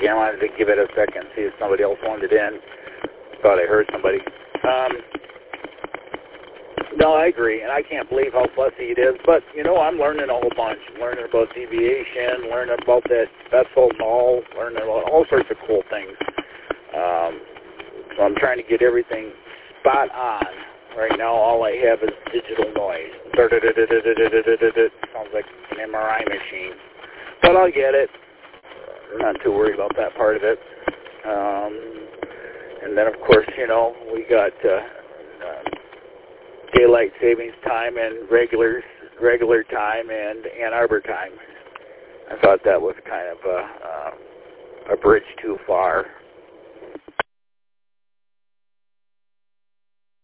Okay, I wanted to give it a second, see if somebody else wanted in. Thought I heard somebody. No, I agree, and I can't believe how fussy it is. But, you know, I'm learning a whole bunch. Learning about deviation, learning about that Bethel null, learning about all sorts of cool things. So I'm trying to get everything spot on. Right now, all I have is digital noise. Sounds like an MRI machine. But I'll get it. I'm not too worried about that part of it. And then, of course, you know, we got daylight savings time and regular time and Ann Arbor time. I thought that was kind of a bridge too far.